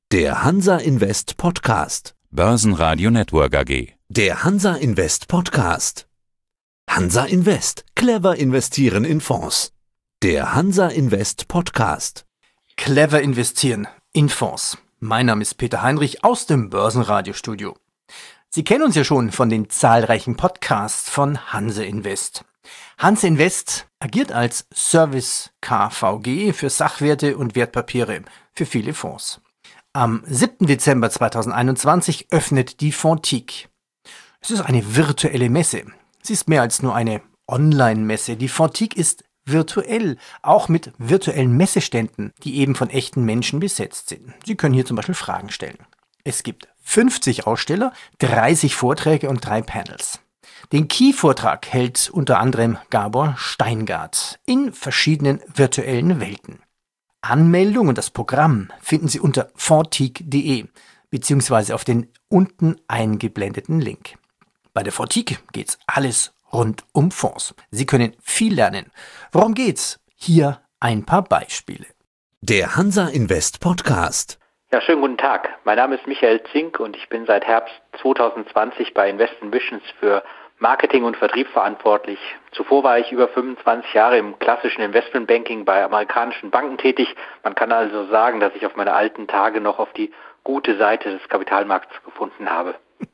Der Hansa Invest Podcast. Börsenradio Network AG. Der Hansa Invest Podcast. Hansa Invest. Clever investieren in Fonds. Der Hansa Invest Podcast. Clever investieren in Fonds. Mein Name ist Peter Heinrich aus dem Börsenradiostudio. Sie kennen uns ja schon von den zahlreichen Podcasts von Hansa Invest. Hansa Invest agiert als Service KVG für Sachwerte und Wertpapiere für viele Fonds. Am 7. Dezember 2021 öffnet die Fontique. Es ist eine virtuelle Messe. Sie ist mehr als nur eine Online-Messe. Die Fontique ist virtuell, auch mit virtuellen Messeständen, die eben von echten Menschen besetzt sind. Sie können hier zum Beispiel Fragen stellen. Es gibt 50 Aussteller, 30 Vorträge und 3 Panels. Den Key-Vortrag hält unter anderem Gabor Steingart in verschiedenen virtuellen Welten. Anmeldung und das Programm finden Sie unter fontique.de bzw. auf den unten eingeblendeten Link. Bei der Fontique geht's alles rund um Fonds. Sie können viel lernen. Worum geht's? Hier ein paar Beispiele. Der Hansa Invest Podcast. Ja, schönen guten Tag. Mein Name ist Michael Zink und ich bin seit Herbst 2020 bei Invest Visions für Marketing und Vertrieb verantwortlich. Zuvor war ich über 25 Jahre im klassischen Investmentbanking bei amerikanischen Banken tätig. Man kann also sagen, dass ich auf meine alten Tage noch auf die gute Seite des Kapitalmarkts gefunden habe.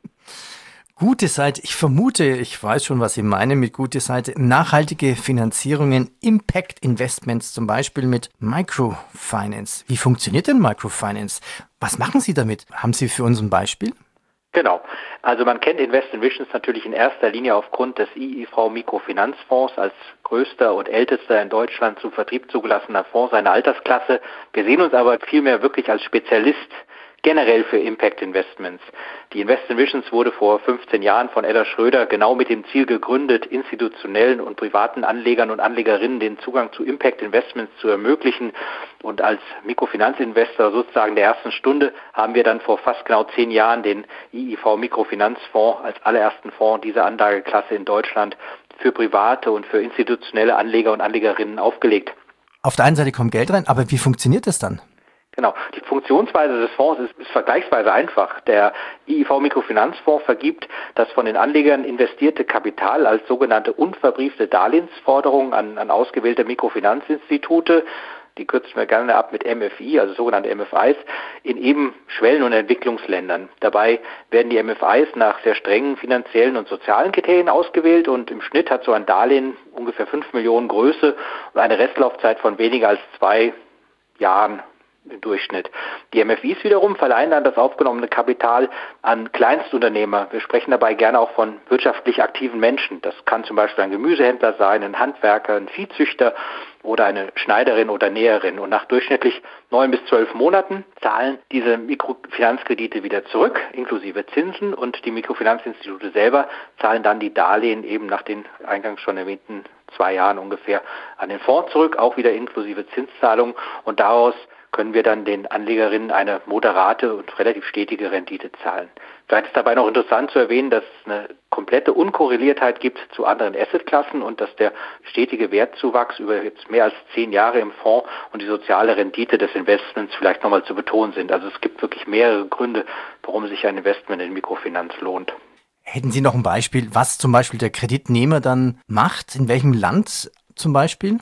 Gute Seite, ich vermute, ich weiß schon, was Sie meinen mit gute Seite. Nachhaltige Finanzierungen, Impact Investments, zum Beispiel mit Microfinance. Wie funktioniert denn Microfinance? Was machen Sie damit? Haben Sie für uns ein Beispiel? Genau. Also man kennt Invest Visions natürlich in erster Linie aufgrund des IIV Mikrofinanzfonds als größter und ältester in Deutschland zum Vertrieb zugelassener Fonds seiner Altersklasse. Wir sehen uns aber vielmehr wirklich als Spezialist generell für Impact Investments. Die Invest Visions wurde vor 15 Jahren von Edda Schröder genau mit dem Ziel gegründet, institutionellen und privaten Anlegern und Anlegerinnen den Zugang zu Impact Investments zu ermöglichen. Und als Mikrofinanzinvestor sozusagen der ersten Stunde haben wir dann vor fast genau 10 Jahren den IIV Mikrofinanzfonds als allerersten Fonds dieser Anlageklasse in Deutschland für private und für institutionelle Anleger und Anlegerinnen aufgelegt. Auf der einen Seite kommt Geld rein, aber wie funktioniert das dann? Genau. Die Funktionsweise des Fonds ist vergleichsweise einfach. Der IIV Mikrofinanzfonds vergibt das von den Anlegern investierte Kapital als sogenannte unverbriefte Darlehensforderung an ausgewählte Mikrofinanzinstitute. Die kürzen wir gerne ab mit MFI, also sogenannte MFIs, in eben Schwellen- und Entwicklungsländern. Dabei werden die MFIs nach sehr strengen finanziellen und sozialen Kriterien ausgewählt und im Schnitt hat so ein Darlehen ungefähr 5 Millionen Größe und eine Restlaufzeit von weniger als 2 Jahren im Durchschnitt. Die MFIs wiederum verleihen dann das aufgenommene Kapital an Kleinstunternehmer. Wir sprechen dabei gerne auch von wirtschaftlich aktiven Menschen. Das kann zum Beispiel ein Gemüsehändler sein, ein Handwerker, ein Viehzüchter oder eine Schneiderin oder Näherin. Und nach durchschnittlich 9 bis 12 Monaten zahlen diese Mikrofinanzkredite wieder zurück, inklusive Zinsen. Und die Mikrofinanzinstitute selber zahlen dann die Darlehen eben nach den eingangs schon erwähnten 2 Jahren ungefähr an den Fonds zurück, auch wieder inklusive Zinszahlungen. Und daraus können wir dann den Anlegerinnen eine moderate und relativ stetige Rendite zahlen. Vielleicht ist dabei noch interessant zu erwähnen, dass es eine komplette Unkorreliertheit gibt zu anderen Assetklassen und dass der stetige Wertzuwachs über jetzt mehr als 10 Jahre im Fonds und die soziale Rendite des Investments vielleicht nochmal zu betonen sind. Also es gibt wirklich mehrere Gründe, warum sich ein Investment in Mikrofinanz lohnt. Hätten Sie noch ein Beispiel, was zum Beispiel der Kreditnehmer dann macht? In welchem Land zum Beispiel?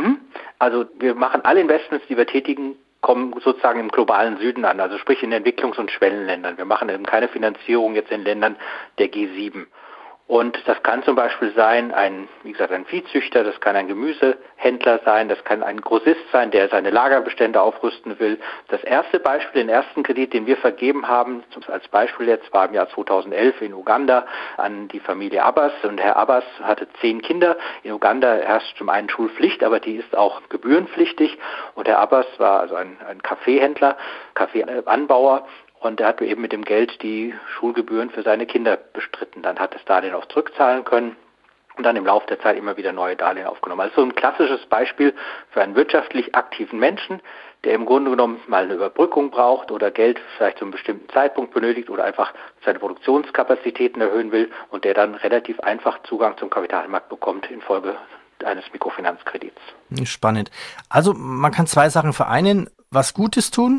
Also wir machen alle Investments, die wir tätigen, kommen sozusagen im globalen Süden an, also sprich in Entwicklungs- und Schwellenländern. Wir machen eben keine Finanzierung jetzt in Ländern der G7. Und das kann zum Beispiel sein, ein Viehzüchter, das kann ein Gemüsehändler sein, das kann ein Grossist sein, der seine Lagerbestände aufrüsten will. Das erste Beispiel, den ersten Kredit, den wir vergeben haben, als Beispiel jetzt, war im Jahr 2011 in Uganda an die Familie Abbas. Und Herr Abbas hatte 10 Kinder. In Uganda herrscht zum einen Schulpflicht, aber die ist auch gebührenpflichtig. Und Herr Abbas war also ein Kaffeehändler, Kaffeeanbauer. Und er hat eben mit dem Geld die Schulgebühren für seine Kinder bestritten. Dann hat das Darlehen auch zurückzahlen können und dann im Laufe der Zeit immer wieder neue Darlehen aufgenommen. Also so ein klassisches Beispiel für einen wirtschaftlich aktiven Menschen, der im Grunde genommen mal eine Überbrückung braucht oder Geld vielleicht zu einem bestimmten Zeitpunkt benötigt oder einfach seine Produktionskapazitäten erhöhen will und der dann relativ einfach Zugang zum Kapitalmarkt bekommt infolge eines Mikrofinanzkredits. Spannend. Also man kann 2 Sachen vereinen. Was Gutes tun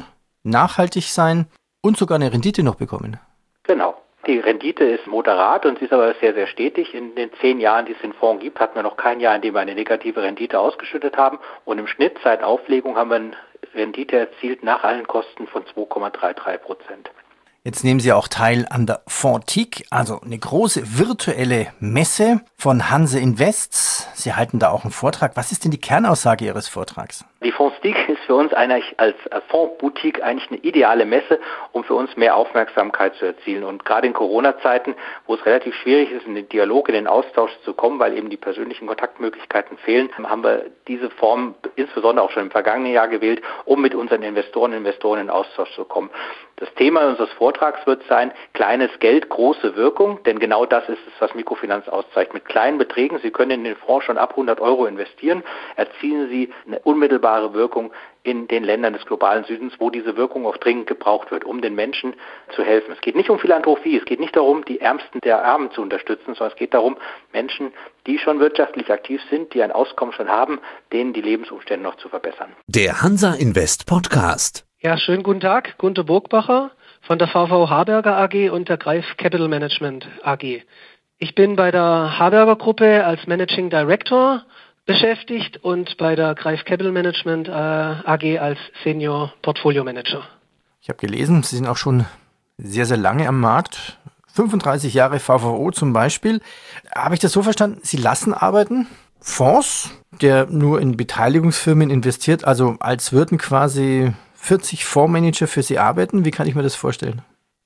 nachhaltig sein und sogar eine Rendite noch bekommen. Genau. Die Rendite ist moderat und sie ist aber sehr, sehr stetig. In den 10 Jahren, die es den Fonds gibt, hatten wir noch kein Jahr, in dem wir eine negative Rendite ausgeschüttet haben. Und im Schnitt seit Auflegung haben wir eine Rendite erzielt nach allen Kosten von 2,33%. Jetzt nehmen Sie auch teil an der Fontique, also eine große virtuelle Messe von Hanse Invest. Sie halten da auch einen Vortrag. Was ist denn die Kernaussage Ihres Vortrags? Die Fontique ist für uns eigentlich als Fondsboutique eigentlich eine ideale Messe, um für uns mehr Aufmerksamkeit zu erzielen. Und gerade in Corona-Zeiten, wo es relativ schwierig ist, in den Dialog, in den Austausch zu kommen, weil eben die persönlichen Kontaktmöglichkeiten fehlen, haben wir diese Form insbesondere auch schon im vergangenen Jahr gewählt, um mit unseren Investoren in den Austausch zu kommen. Das Thema unseres Vortrags wird sein, kleines Geld, große Wirkung, denn genau das ist es, was Mikrofinanz auszeichnet. Mit kleinen Beträgen, Sie können in den Fonds schon ab 100 Euro investieren, erzielen Sie eine unmittelbare Wirkung in den Ländern des globalen Südens, wo diese Wirkung auch dringend gebraucht wird, um den Menschen zu helfen. Es geht nicht um Philanthropie, es geht nicht darum, die Ärmsten der Armen zu unterstützen, sondern es geht darum, Menschen, die schon wirtschaftlich aktiv sind, die ein Auskommen schon haben, denen die Lebensumstände noch zu verbessern. Der Hansa Invest Podcast. Ja, schönen guten Tag. Gunter Burgbacher von der VV Harberger AG und der Greif Capital Management AG. Ich bin bei der Harberger Gruppe als Managing Director beschäftigt und bei der Greif Capital Management AG als Senior Portfolio Manager. Ich habe gelesen, Sie sind auch schon sehr, sehr lange am Markt. 35 Jahre VVO zum Beispiel. Habe ich das so verstanden? Sie lassen arbeiten Fonds, der nur in Beteiligungsfirmen investiert, also als würden quasi 40 Fondsmanager für Sie arbeiten? Wie kann ich mir das vorstellen?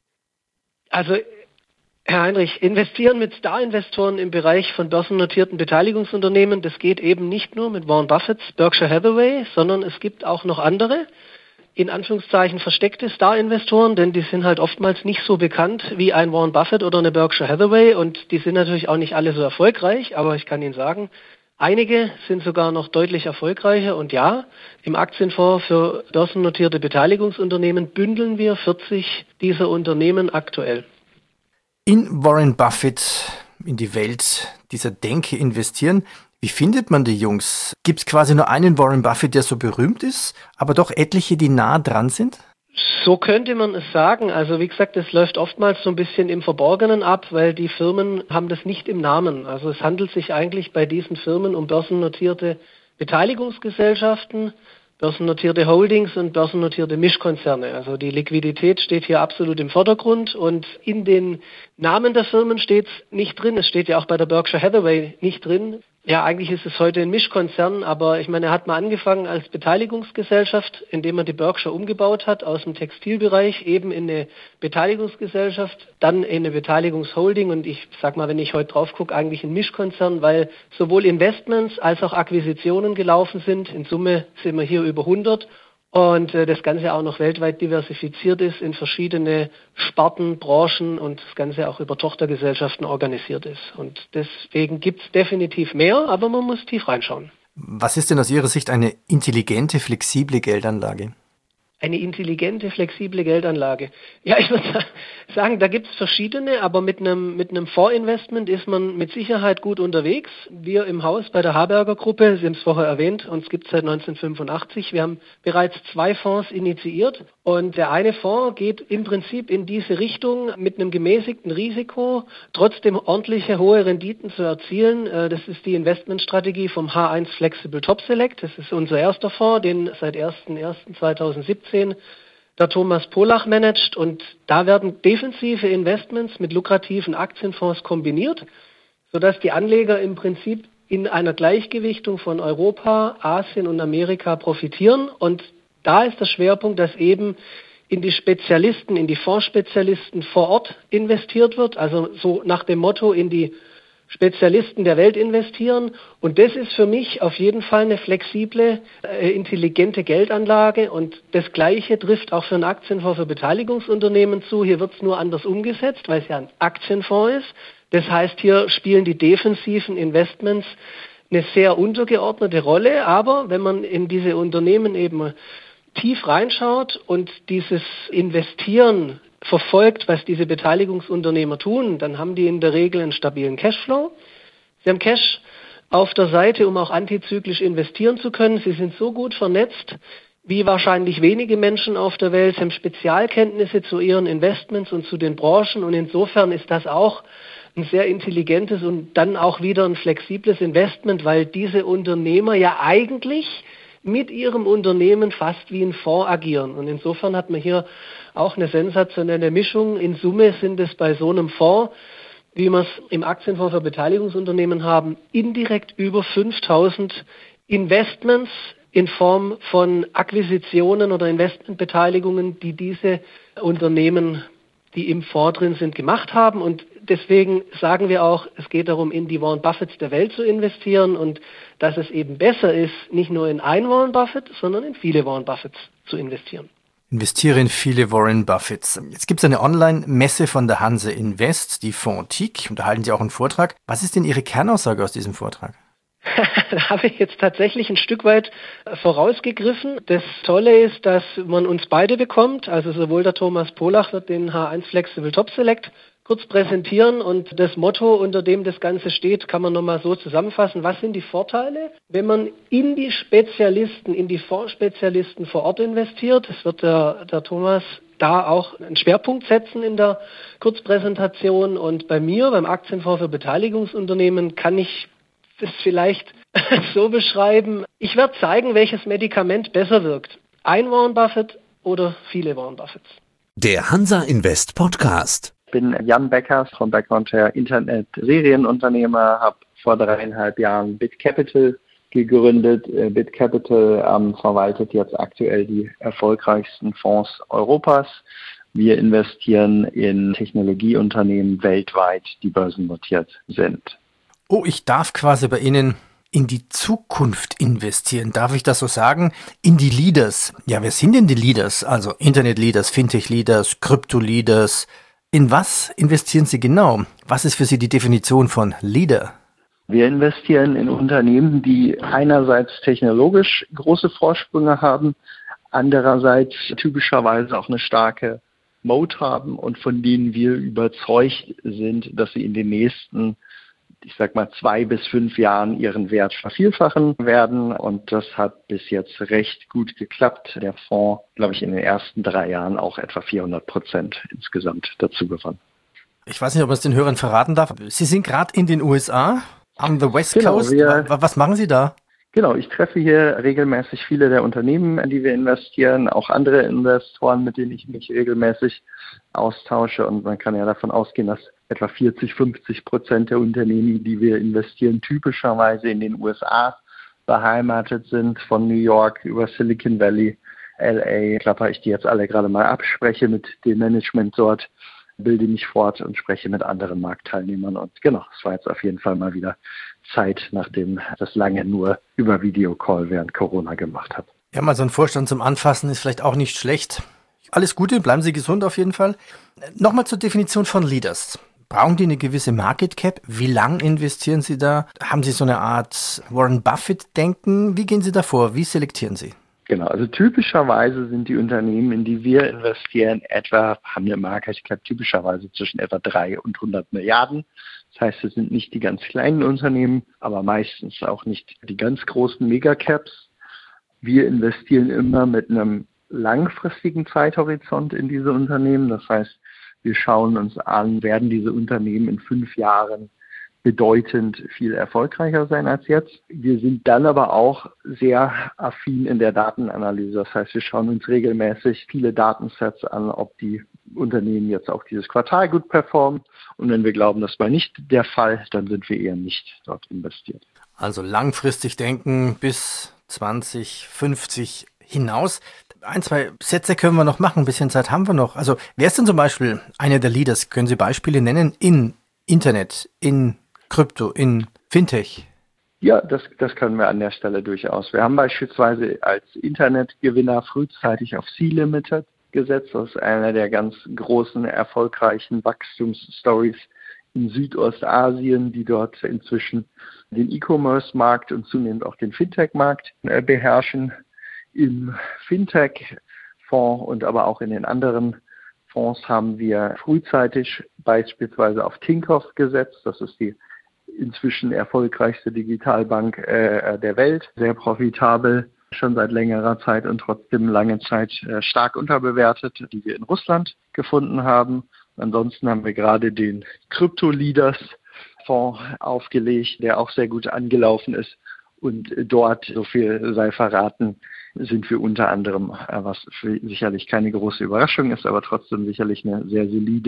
Also, Herr Heinrich, investieren mit Star-Investoren im Bereich von börsennotierten Beteiligungsunternehmen, das geht eben nicht nur mit Warren Buffetts Berkshire Hathaway, sondern es gibt auch noch andere, in Anführungszeichen versteckte Star-Investoren, denn die sind halt oftmals nicht so bekannt wie ein Warren Buffett oder eine Berkshire Hathaway und die sind natürlich auch nicht alle so erfolgreich, aber ich kann Ihnen sagen, einige sind sogar noch deutlich erfolgreicher und ja, im Aktienfonds für börsennotierte Beteiligungsunternehmen bündeln wir 40 dieser Unternehmen aktuell. In Warren Buffett, in die Welt dieser Denke investieren. Wie findet man die Jungs? Gibt es quasi nur einen Warren Buffett, der so berühmt ist, aber doch etliche, die nah dran sind? So könnte man es sagen. Also wie gesagt, es läuft oftmals so ein bisschen im Verborgenen ab, weil die Firmen haben das nicht im Namen. Also es handelt sich eigentlich bei diesen Firmen um börsennotierte Beteiligungsgesellschaften, börsennotierte Holdings und börsennotierte Mischkonzerne. Also die Liquidität steht hier absolut im Vordergrund und in den Namen der Firmen steht es nicht drin. Es steht ja auch bei der Berkshire Hathaway nicht drin. Ja, eigentlich ist es heute ein Mischkonzern, aber ich meine, er hat mal angefangen als Beteiligungsgesellschaft, indem er die Berkshire umgebaut hat aus dem Textilbereich eben in eine Beteiligungsgesellschaft, dann in eine Beteiligungsholding und ich sag mal, wenn ich heute drauf gucke, eigentlich ein Mischkonzern, weil sowohl Investments als auch Akquisitionen gelaufen sind. In Summe sind wir hier über 100 und das Ganze auch noch weltweit diversifiziert ist in verschiedene Sparten, Branchen und das Ganze auch über Tochtergesellschaften organisiert ist. Und deswegen gibt es definitiv mehr, aber man muss tief reinschauen. Was ist denn aus Ihrer Sicht eine intelligente, flexible Geldanlage? Eine intelligente, flexible Geldanlage. Ja, ich würde sagen, da gibt es verschiedene, aber mit einem Fondsinvestment ist man mit Sicherheit gut unterwegs. Wir im Haus bei der Harberger Gruppe, Sie haben es vorher erwähnt, uns gibt es seit 1985. Wir haben bereits 2 Fonds initiiert und der eine Fonds geht im Prinzip in diese Richtung mit einem gemäßigten Risiko, trotzdem ordentliche hohe Renditen zu erzielen. Das ist die Investmentstrategie vom H1 Flexible Top Select. Das ist unser erster Fonds, den seit 01.01.2017 der Thomas Polach managt und da werden defensive Investments mit lukrativen Aktienfonds kombiniert, sodass die Anleger im Prinzip in einer Gleichgewichtung von Europa, Asien und Amerika profitieren und da ist der Schwerpunkt, dass eben in die Spezialisten, in die Fondsspezialisten vor Ort investiert wird, also so nach dem Motto in die Spezialisten der Welt investieren und das ist für mich auf jeden Fall eine flexible, intelligente Geldanlage und das Gleiche trifft auch für einen Aktienfonds für Beteiligungsunternehmen zu. Hier wird es nur anders umgesetzt, weil es ja ein Aktienfonds ist. Das heißt, hier spielen die defensiven Investments eine sehr untergeordnete Rolle, aber wenn man in diese Unternehmen eben tief reinschaut und dieses Investieren verfolgt, was diese Beteiligungsunternehmer tun, dann haben die in der Regel einen stabilen Cashflow. Sie haben Cash auf der Seite, um auch antizyklisch investieren zu können. Sie sind so gut vernetzt wie wahrscheinlich wenige Menschen auf der Welt, haben Spezialkenntnisse zu ihren Investments und zu den Branchen, und insofern ist das auch ein sehr intelligentes und dann auch wieder ein flexibles Investment, weil diese Unternehmer ja eigentlich mit ihrem Unternehmen fast wie ein Fonds agieren. Und insofern hat man hier auch eine sensationelle Mischung. In Summe sind es bei so einem Fonds, wie wir es im Aktienfonds für Beteiligungsunternehmen haben, indirekt über 5.000 Investments in Form von Akquisitionen oder Investmentbeteiligungen, die diese Unternehmen, die im Fonds drin sind, gemacht haben. Und deswegen sagen wir auch, es geht darum, in die Warren Buffetts der Welt zu investieren und dass es eben besser ist, nicht nur in ein Warren Buffett, sondern in viele Warren Buffetts zu investieren. Investiere in viele Warren Buffetts. Jetzt gibt es eine Online-Messe von der Hanse Invest, die Fontique, und da halten Sie auch einen Vortrag. Was ist denn Ihre Kernaussage aus diesem Vortrag? Da habe ich jetzt tatsächlich ein Stück weit vorausgegriffen. Das Tolle ist, dass man uns beide bekommt, also sowohl der Thomas Polach wird den H1 Flexible Top Select kurz präsentieren, und das Motto, unter dem das Ganze steht, kann man nochmal so zusammenfassen. Was sind die Vorteile, wenn man in die Spezialisten, in die Fondsspezialisten vor Ort investiert? Es wird der Thomas da auch einen Schwerpunkt setzen in der Kurzpräsentation, und bei mir, beim Aktienfonds für Beteiligungsunternehmen, kann ich das vielleicht so beschreiben. Ich werde zeigen, welches Medikament besser wirkt. Ein Warren Buffett oder viele Warren Buffetts. Der Hansa Invest Podcast. Ich bin Jan Beckers von Background her Internet-Serienunternehmer, habe vor 3,5 Jahren BitCapital gegründet. BitCapital verwaltet jetzt aktuell die erfolgreichsten Fonds Europas. Wir investieren in Technologieunternehmen weltweit, die börsennotiert sind. Oh, ich darf quasi bei Ihnen in die Zukunft investieren. Darf ich das so sagen? In die Leaders. Ja, wer sind denn die Leaders? Also Internet-Leaders, Fintech-Leaders, Krypto-Leaders. In was investieren Sie genau? Was ist für Sie die Definition von Leader? Wir investieren in Unternehmen, die einerseits technologisch große Vorsprünge haben, andererseits typischerweise auch eine starke Moat haben und von denen wir überzeugt sind, dass sie in den nächsten 2 bis 5 Jahren ihren Wert vervielfachen werden. Und das hat bis jetzt recht gut geklappt. Der Fonds, glaube ich, in den ersten 3 Jahren auch etwa 400% insgesamt dazu gewonnen. Ich weiß nicht, ob man es den Hörern verraten darf. Sie sind gerade in den USA, am the West Coast. Was machen Sie da? Genau, ich treffe hier regelmäßig viele der Unternehmen, in die wir investieren, auch andere Investoren, mit denen ich mich regelmäßig austausche. Und man kann ja davon ausgehen, dass etwa 40-50% der Unternehmen, die wir investieren, typischerweise in den USA beheimatet sind, von New York über Silicon Valley, LA, klapper ich die jetzt alle gerade mal ab, spreche mit dem Management dort, bilde mich fort und spreche mit anderen Marktteilnehmern. Und genau, es war jetzt auf jeden Fall mal wieder Zeit, nachdem das lange nur über Videocall während Corona gemacht habe. Ja, mal so ein Vorstand zum Anfassen ist vielleicht auch nicht schlecht. Alles Gute, bleiben Sie gesund auf jeden Fall. Nochmal zur Definition von Leaders. Brauchen die eine gewisse Market Cap? Wie lang investieren Sie da? Haben Sie so eine Art Warren Buffett-Denken? Wie gehen Sie da vor? Wie selektieren Sie? Genau, also typischerweise sind die Unternehmen, in die wir investieren, haben eine Market Cap typischerweise zwischen etwa 3 und 100 Milliarden. Das heißt, es sind nicht die ganz kleinen Unternehmen, aber meistens auch nicht die ganz großen Megacaps. Wir investieren immer mit einem langfristigen Zeithorizont in diese Unternehmen. Das heißt, wir schauen uns an, werden diese Unternehmen in 5 Jahren bedeutend viel erfolgreicher sein als jetzt. Wir sind dann aber auch sehr affin in der Datenanalyse. Das heißt, wir schauen uns regelmäßig viele Datensets an, ob die Unternehmen jetzt auch dieses Quartal gut performen. Und wenn wir glauben, das war nicht der Fall, dann sind wir eher nicht dort investiert. Also langfristig denken bis 2050 hinaus. 1, 2 Sätze können wir noch machen, ein bisschen Zeit haben wir noch. Also wer ist denn zum Beispiel einer der Leaders? Können Sie Beispiele nennen in Internet, in Krypto, in Fintech? Ja, das können wir an der Stelle durchaus. Wir haben beispielsweise als Internetgewinner frühzeitig auf C-Limited gesetzt. Das ist einer der ganz großen, erfolgreichen Wachstumsstories in Südostasien, die dort inzwischen den E-Commerce-Markt und zunehmend auch den Fintech-Markt beherrschen. Im Fintech-Fonds und aber auch in den anderen Fonds haben wir frühzeitig beispielsweise auf Tinkoff gesetzt. Das ist die inzwischen erfolgreichste Digitalbank der Welt, sehr profitabel. schon seit längerer Zeit und trotzdem lange Zeit stark unterbewertet, die wir in Russland gefunden haben. Ansonsten haben wir gerade den Crypto-Leaders-Fonds aufgelegt, der auch sehr gut angelaufen ist. Und dort, so viel sei verraten, sind wir unter anderem, was sicherlich keine große Überraschung ist, aber trotzdem sicherlich eine sehr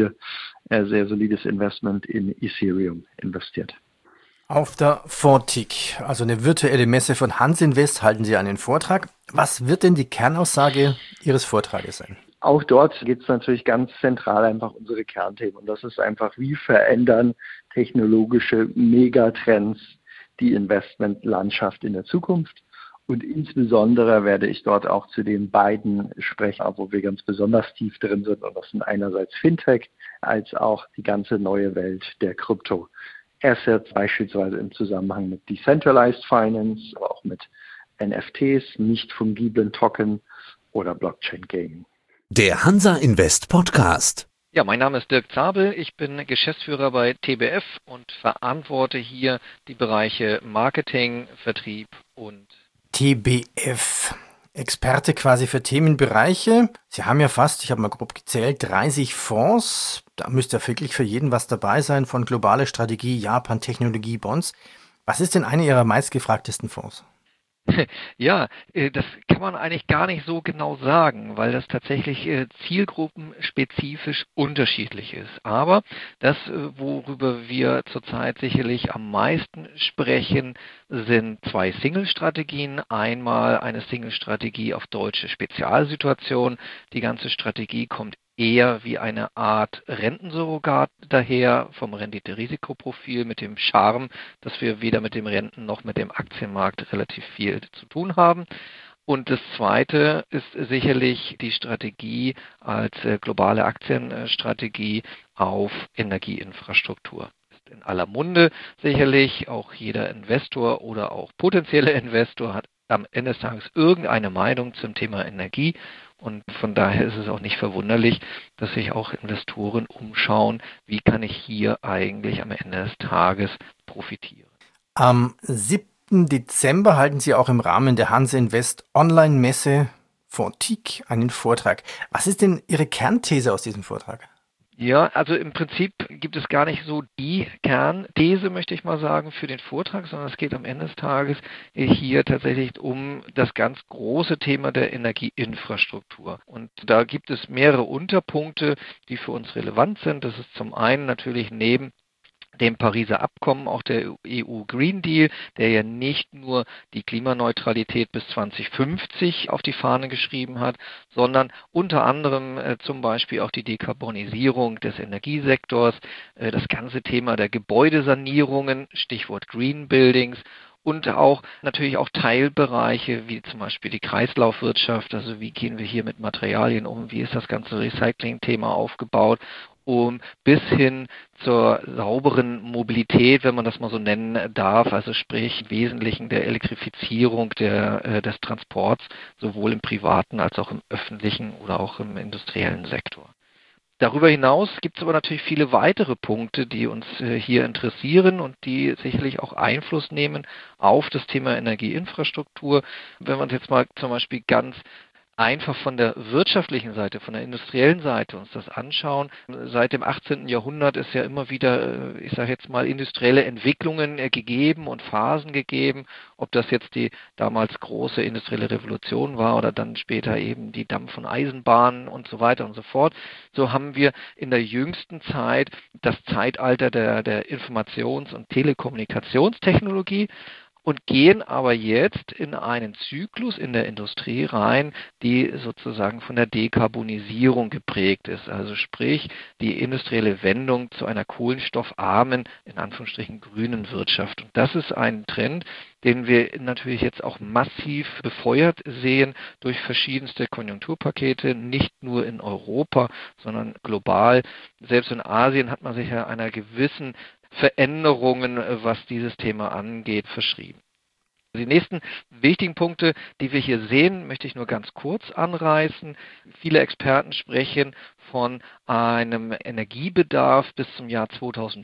solides Investment in Ethereum investiert. Auf der FORTIC, also eine virtuelle Messe von Hansa Invest, halten Sie einen Vortrag. Was wird denn die Kernaussage Ihres Vortrages sein? Auch dort geht es natürlich ganz zentral einfach unsere Kernthemen. Und das ist einfach, wie verändern technologische Megatrends die Investmentlandschaft in der Zukunft. Und insbesondere werde ich dort auch zu den beiden sprechen, wo wir ganz besonders tief drin sind. Und das sind einerseits Fintech als auch die ganze neue Welt der Krypto-Assets, beispielsweise im Zusammenhang mit Decentralized Finance, aber auch mit NFTs, nicht fungiblen Token oder Blockchain Gaming. Der Hansa Invest Podcast. Ja, mein Name ist Dirk Zabel, ich bin Geschäftsführer bei TBF und verantworte hier die Bereiche Marketing, Vertrieb und TBF, Experte quasi für Themenbereiche. Sie haben ja fast, ich habe mal grob gezählt, 30 Fonds. Da müsste ja wirklich für jeden was dabei sein, von globale Strategie, Japan, Technologie, Bonds. Was ist denn einer Ihrer meistgefragtesten Fonds? Ja, das kann man eigentlich gar nicht so genau sagen, weil das tatsächlich zielgruppenspezifisch unterschiedlich ist. Aber das, worüber wir zurzeit sicherlich am meisten sprechen, sind zwei Single-Strategien. Einmal eine Single-Strategie auf deutsche Spezialsituation. Die ganze Strategie kommt eher wie eine Art Rentensurrogat daher vom Rendite-Risikoprofil mit dem Charme, dass wir weder mit dem Renten- noch mit dem Aktienmarkt relativ viel zu tun haben. Und das Zweite ist sicherlich die Strategie als globale Aktienstrategie auf Energieinfrastruktur. Ist in aller Munde sicherlich, auch jeder Investor oder auch potenzielle Investor hat am Ende des Tages irgendeine Meinung zum Thema Energie. Und von daher ist es auch nicht verwunderlich, dass sich auch Investoren umschauen, wie kann ich hier eigentlich am Ende des Tages profitieren. Am 7. Dezember halten Sie auch im Rahmen der Hansa Invest Online-Messe FORTIC einen Vortrag. Was ist denn Ihre Kernthese aus diesem Vortrag? Ja, also im Prinzip gibt es gar nicht so die Kernthese, möchte ich mal sagen, für den Vortrag, sondern es geht am Ende des Tages hier tatsächlich um das ganz große Thema der Energieinfrastruktur. Und da gibt es mehrere Unterpunkte, die für uns relevant sind. Das ist zum einen natürlich neben dem Pariser Abkommen, auch der EU Green Deal, der ja nicht nur die Klimaneutralität bis 2050 auf die Fahne geschrieben hat, sondern unter anderem zum Beispiel auch die Dekarbonisierung des Energiesektors, das ganze Thema der Gebäudesanierungen, Stichwort Green Buildings, und auch natürlich auch Teilbereiche wie zum Beispiel die Kreislaufwirtschaft, also wie gehen wir hier mit Materialien um, wie ist das ganze Recycling-Thema aufgebaut, bis hin zur sauberen Mobilität, wenn man das mal so nennen darf, also sprich im Wesentlichen der Elektrifizierung des Transports, sowohl im privaten als auch im öffentlichen oder auch im industriellen Sektor. Darüber hinaus gibt es aber natürlich viele weitere Punkte, die uns hier interessieren und die sicherlich auch Einfluss nehmen auf das Thema Energieinfrastruktur. Wenn wir uns jetzt mal zum Beispiel ganz einfach von der wirtschaftlichen Seite, von der industriellen Seite uns das anschauen. Seit dem 18. Jahrhundert ist ja immer wieder, ich sage jetzt mal, industrielle Entwicklungen gegeben und Phasen gegeben, ob das jetzt die damals große industrielle Revolution war oder dann später eben die Dampf- und Eisenbahnen und so weiter und so fort. So haben wir in der jüngsten Zeit das Zeitalter der Informations- und Telekommunikationstechnologie und gehen aber jetzt in einen Zyklus in der Industrie rein, die sozusagen von der Dekarbonisierung geprägt ist. Also sprich, die industrielle Wendung zu einer kohlenstoffarmen, in Anführungsstrichen grünen Wirtschaft. Und das ist ein Trend, den wir natürlich jetzt auch massiv befeuert sehen durch verschiedenste Konjunkturpakete, nicht nur in Europa, sondern global. Selbst in Asien hat man sich ja einer gewissen Veränderungen, was dieses Thema angeht, verschrieben. Die nächsten wichtigen Punkte, die wir hier sehen, möchte ich nur ganz kurz anreißen. Viele Experten sprechen von einem Energiebedarf bis zum Jahr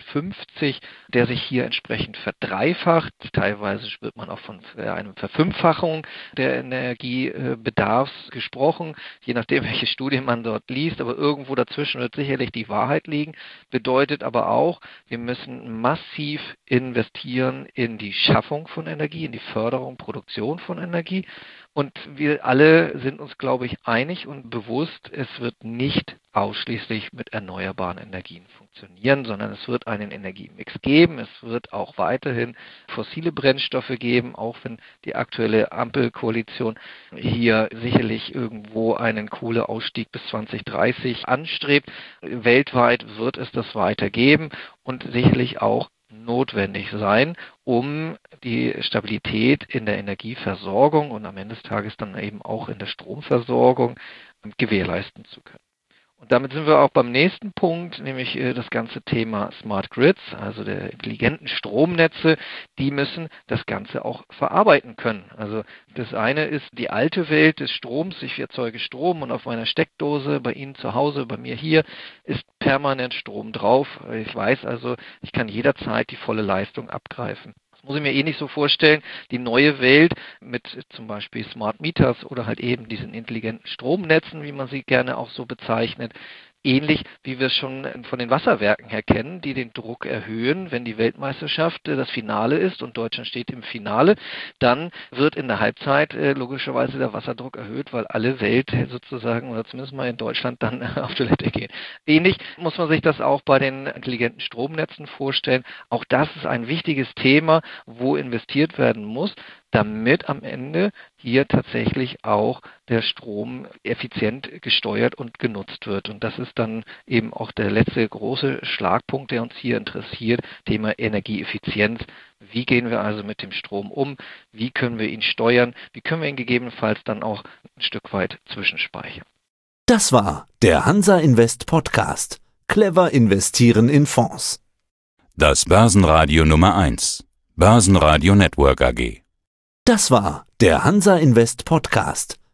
2050, der sich hier entsprechend verdreifacht. Teilweise wird man auch von einer Verfünffachung der Energiebedarfs gesprochen, je nachdem, welche Studie man dort liest. Aber irgendwo dazwischen wird sicherlich die Wahrheit liegen. Bedeutet aber auch, wir müssen massiv investieren in die Schaffung von Energie, in die Förderung, Produktion von Energie. Und wir alle sind uns, glaube ich, einig und bewusst, es wird nicht ausschließlich mit erneuerbaren Energien funktionieren, sondern es wird einen Energiemix geben. Es wird auch weiterhin fossile Brennstoffe geben, auch wenn die aktuelle Ampelkoalition hier sicherlich irgendwo einen Kohleausstieg bis 2030 anstrebt. Weltweit wird es das weiter geben und sicherlich auch notwendig sein, um die Stabilität in der Energieversorgung und am Ende des Tages dann eben auch in der Stromversorgung gewährleisten zu können. Und damit sind wir auch beim nächsten Punkt, nämlich das ganze Thema Smart Grids, also der intelligenten Stromnetze, die müssen das Ganze auch verarbeiten können. Also das eine ist die alte Welt des Stroms, ich erzeuge Strom und auf meiner Steckdose, bei Ihnen zu Hause, bei mir hier, ist permanent Strom drauf. Ich weiß also, ich kann jederzeit die volle Leistung abgreifen. Muss ich mir nicht so vorstellen, die neue Welt mit zum Beispiel Smart Meters oder halt eben diesen intelligenten Stromnetzen, wie man sie gerne auch so bezeichnet, ähnlich wie wir es schon von den Wasserwerken her kennen, die den Druck erhöhen. Wenn die Weltmeisterschaft das Finale ist und Deutschland steht im Finale, dann wird in der Halbzeit logischerweise der Wasserdruck erhöht, weil alle Welt sozusagen oder zumindest mal in Deutschland dann auf Toilette geht. Ähnlich muss man sich das auch bei den intelligenten Stromnetzen vorstellen. Auch das ist ein wichtiges Thema, wo investiert werden muss, damit am Ende hier tatsächlich auch der Strom effizient gesteuert und genutzt wird. Und das ist dann eben auch der letzte große Schlagpunkt, der uns hier interessiert, Thema Energieeffizienz. Wie gehen wir also mit dem Strom um? Wie können wir ihn steuern? Wie können wir ihn gegebenenfalls dann auch ein Stück weit zwischenspeichern? Das war der Hansa Invest Podcast. Clever investieren in Fonds. Das Börsenradio Nummer 1. Börsenradio Network AG. Das war der Hansa Invest Podcast.